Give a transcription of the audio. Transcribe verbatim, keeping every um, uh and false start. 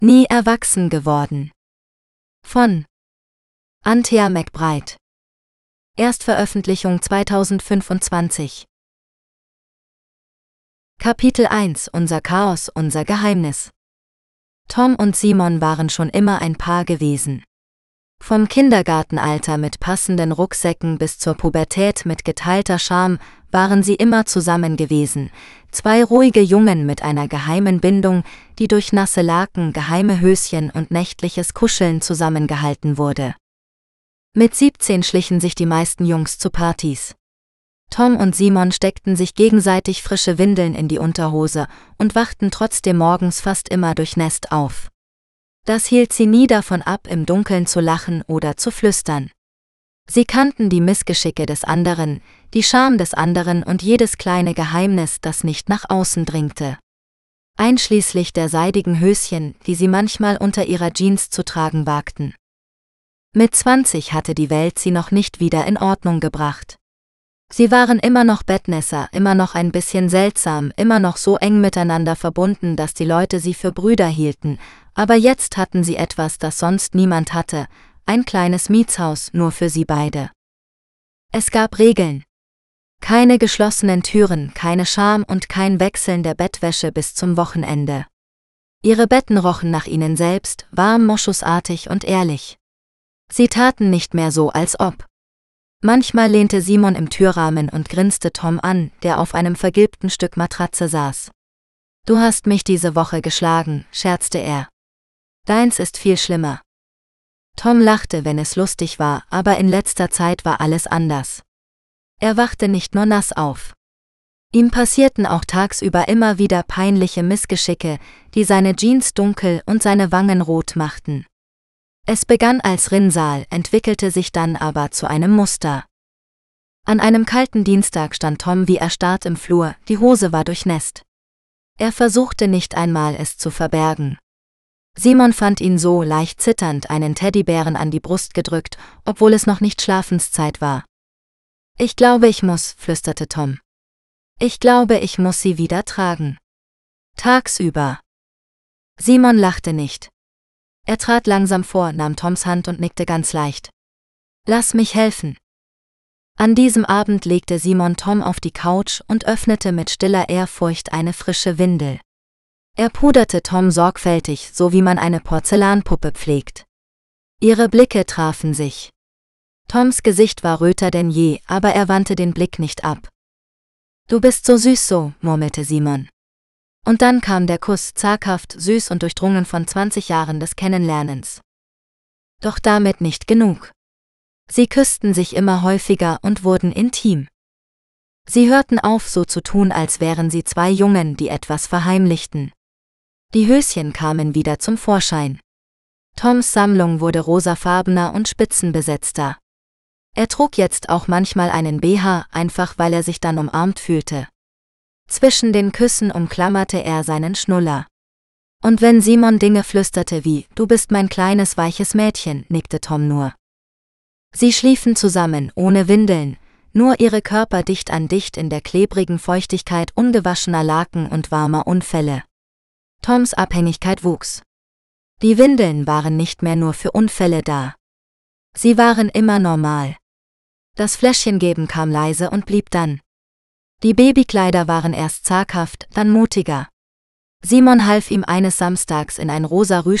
Nie erwachsen geworden. Von Anthea McBride. Erstveröffentlichung zweitausendfünfundzwanzig. Kapitel eins. Unser Chaos, unser Geheimnis. Tom und Simon waren schon immer ein Paar gewesen. Vom Kindergartenalter mit passenden Rucksäcken bis zur Pubertät mit geteilter Scham waren sie immer zusammen gewesen. Zwei ruhige Jungen mit einer geheimen Bindung, die durch nasse Laken, geheime Höschen und nächtliches Kuscheln zusammengehalten wurde. Mit siebzehn schlichen sich die meisten Jungs zu Partys. Tom und Simon steckten sich gegenseitig frische Windeln in die Unterhose und wachten trotzdem morgens fast immer durchnässt auf. Das hielt sie nie davon ab, im Dunkeln zu lachen oder zu flüstern. Sie kannten die Missgeschicke des anderen, die Scham des anderen und jedes kleine Geheimnis, das nicht nach außen dringte. Einschließlich der seidigen Höschen, die sie manchmal unter ihrer Jeans zu tragen wagten. Mit zwanzig hatte die Welt sie noch nicht wieder in Ordnung gebracht. Sie waren immer noch Bettnässer, immer noch ein bisschen seltsam, immer noch so eng miteinander verbunden, dass die Leute sie für Brüder hielten, aber jetzt hatten sie etwas, das sonst niemand hatte, ein kleines Mietshaus nur für sie beide. Es gab Regeln. Keine geschlossenen Türen, keine Scham und kein Wechseln der Bettwäsche bis zum Wochenende. Ihre Betten rochen nach ihnen selbst, warm, moschusartig und ehrlich. Sie taten nicht mehr so, als ob. Manchmal lehnte Simon im Türrahmen und grinste Tom an, der auf einem vergilbten Stück Matratze saß. »Du hast mich diese Woche geschlagen«, scherzte er. »Deins ist viel schlimmer.« Tom lachte, wenn es lustig war, aber in letzter Zeit war alles anders. Er wachte nicht nur nass auf. Ihm passierten auch tagsüber immer wieder peinliche Missgeschicke, die seine Jeans dunkel und seine Wangen rot machten. Es begann als Rinnsal, entwickelte sich dann aber zu einem Muster. An einem kalten Dienstag stand Tom wie erstarrt im Flur, die Hose war durchnässt. Er versuchte nicht einmal, es zu verbergen. Simon fand ihn so leicht zitternd, einen Teddybären an die Brust gedrückt, obwohl es noch nicht Schlafenszeit war. »Ich glaube, ich muss«, flüsterte Tom. »Ich glaube, ich muss sie wieder tragen. Tagsüber.« Simon lachte nicht. Er trat langsam vor, nahm Toms Hand und nickte ganz leicht. »Lass mich helfen.« An diesem Abend legte Simon Tom auf die Couch und öffnete mit stiller Ehrfurcht eine frische Windel. Er puderte Tom sorgfältig, so wie man eine Porzellanpuppe pflegt. Ihre Blicke trafen sich. Toms Gesicht war röter denn je, aber er wandte den Blick nicht ab. »Du bist so süß so«, murmelte Simon. Und dann kam der Kuss, zaghaft, süß und durchdrungen von zwanzig Jahren des Kennenlernens. Doch damit nicht genug. Sie küssten sich immer häufiger und wurden intim. Sie hörten auf, so zu tun, als wären sie zwei Jungen, die etwas verheimlichten. Die Höschen kamen wieder zum Vorschein. Toms Sammlung wurde rosafarbener und spitzenbesetzter. Er trug jetzt auch manchmal einen B H, einfach weil er sich dann umarmt fühlte. Zwischen den Küssen umklammerte er seinen Schnuller. Und wenn Simon Dinge flüsterte wie, »Du bist mein kleines weiches Mädchen«, nickte Tom nur. Sie schliefen zusammen, ohne Windeln, nur ihre Körper dicht an dicht in der klebrigen Feuchtigkeit ungewaschener Laken und warmer Unfälle. Toms Abhängigkeit wuchs. Die Windeln waren nicht mehr nur für Unfälle da. Sie waren immer normal. Das Fläschchengeben kam leise und blieb dann. Die Babykleider waren erst zaghaft, dann mutiger. Simon half ihm eines Samstags in ein rosa